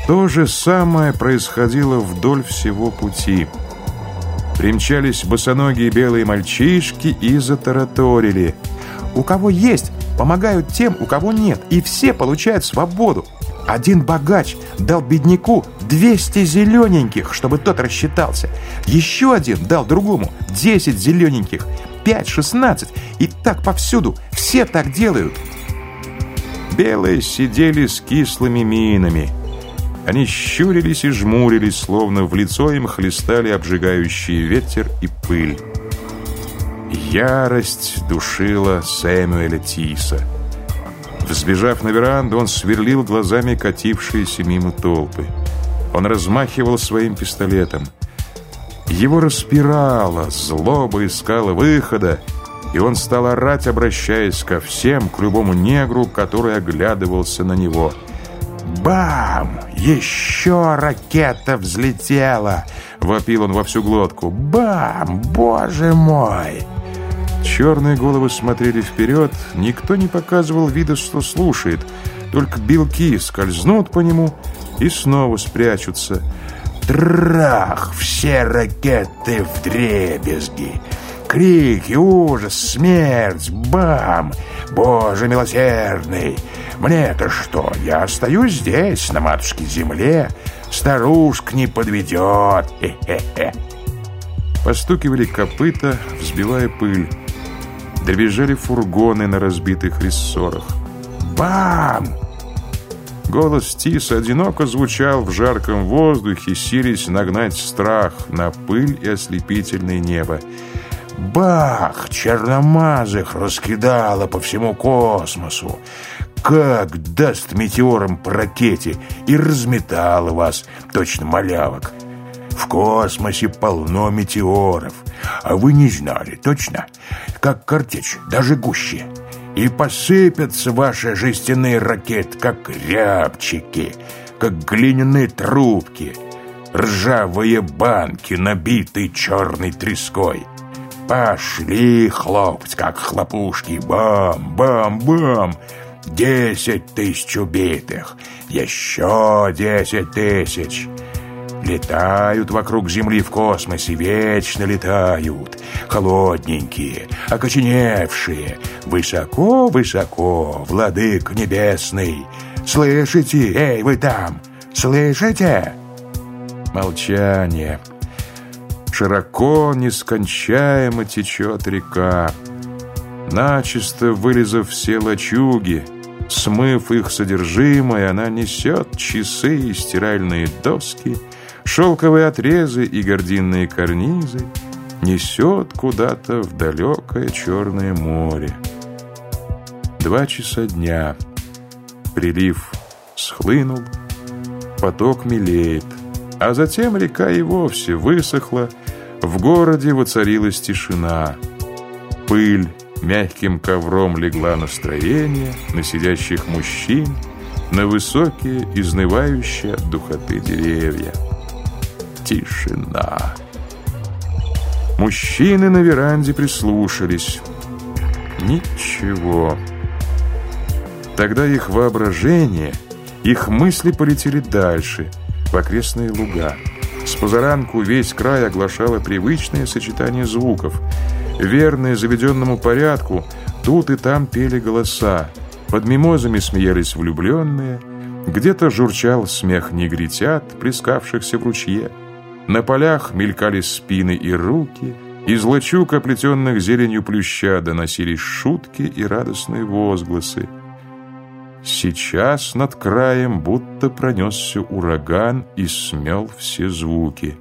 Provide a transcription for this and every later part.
То же самое происходило вдоль всего пути. Примчались босоногие белые мальчишки и затараторили: «У кого есть, помогают тем, у кого нет, и все получают свободу. Один богач дал бедняку 200 зелененьких, чтобы тот рассчитался. Еще один дал другому 10 зелененьких, 5, 16. И так повсюду. Все так делают». Белые сидели с кислыми минами. Они щурились и жмурились, словно в лицо им хлестали обжигающий ветер и пыль. Ярость душила Сэмюэля Тиса. Взбежав на веранду, он сверлил глазами катившиеся мимо толпы. Он размахивал своим пистолетом. Его распирало, злоба искала выхода, и он стал орать, обращаясь ко всем, к любому негру, который оглядывался на него. «Бам! Еще ракета взлетела!» — вопил он во всю глотку. «Бам! Боже мой!» Черные головы смотрели вперед, никто не показывал вида, что слушает. Только белки скользнут по нему и снова спрячутся. Трах! Все ракеты вдребезги! Крики, ужас, смерть, бам! Боже милосердный! Мне-то что? Я остаюсь здесь, на матушке земле. Старушка не подведет. Хе-хе-хе. Постукивали копыта, взбивая пыль. Дребезжали фургоны на разбитых рессорах. Бам! Голос Тиса одиноко звучал в жарком воздухе, силясь нагнать страх на пыль и ослепительное небо. Бах! Черномазых раскидало по всему космосу. Как даст метеором по ракете и разметало вас, точно малявок. В космосе полно метеоров. А вы не знали, точно? Как картечь, даже гуще. И посыпятся ваши жестяные ракеты, как рябчики, как глиняные трубки, ржавые банки, набитые черной треской. Пошли хлопать, как хлопушки. Бам-бам-бам! 10 тысяч убитых. Еще 10 тысяч. Летают вокруг Земли в космосе, вечно летают. Холодненькие, окоченевшие. Высоко-высоко, владык небесный. Слышите? Эй, вы там! Слышите? Молчание. Широко, нескончаемо течет река. Начисто вылезав все лачуги, смыв их содержимое, она несет часы и стиральные доски, шелковые отрезы и гардинные карнизы, несет куда-то в далекое Черное море. 2 часа дня. Прилив схлынул, поток мелеет, а затем река и вовсе высохла, в городе воцарилась тишина. Пыль мягким ковром легла на строение, на сидящих мужчин, на высокие, изнывающие от духоты деревья. Тишина. Мужчины на веранде прислушались. Ничего. Тогда их воображение, их мысли полетели дальше, в окрестные луга. С позаранку весь край оглашало привычное сочетание звуков. Верные заведенному порядку, тут и там пели голоса. Под мимозами смеялись влюбленные. Где-то журчал смех негритят, плескавшихся в ручье. На полях мелькали спины и руки. Из лачуг, оплетенных зеленью плюща, доносились шутки и радостные возгласы. Сейчас над краем будто пронесся ураган и смел все звуки.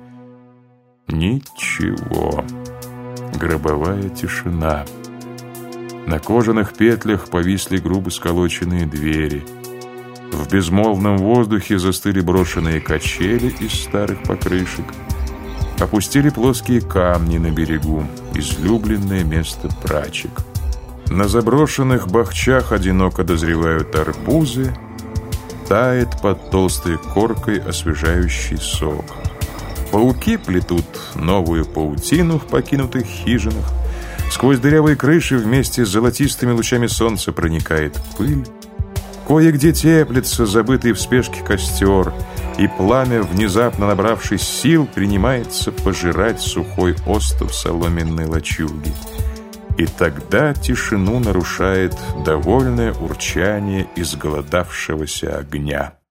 Ничего. Гробовая тишина. На кожаных петлях повисли грубо сколоченные двери. В безмолвном воздухе застыли брошенные качели из старых покрышек. Опустили плоские камни на берегу, излюбленное место прачек. На заброшенных бахчах одиноко дозревают арбузы, тает под толстой коркой освежающий сок. Пауки плетут новую паутину в покинутых хижинах. Сквозь дырявые крыши вместе с золотистыми лучами солнца проникает пыль. Кое-где теплится забытый в спешке костер, и пламя, внезапно набравшись сил, принимается пожирать сухой остов соломенной лачуги. И тогда тишину нарушает довольное урчание изголодавшегося огня.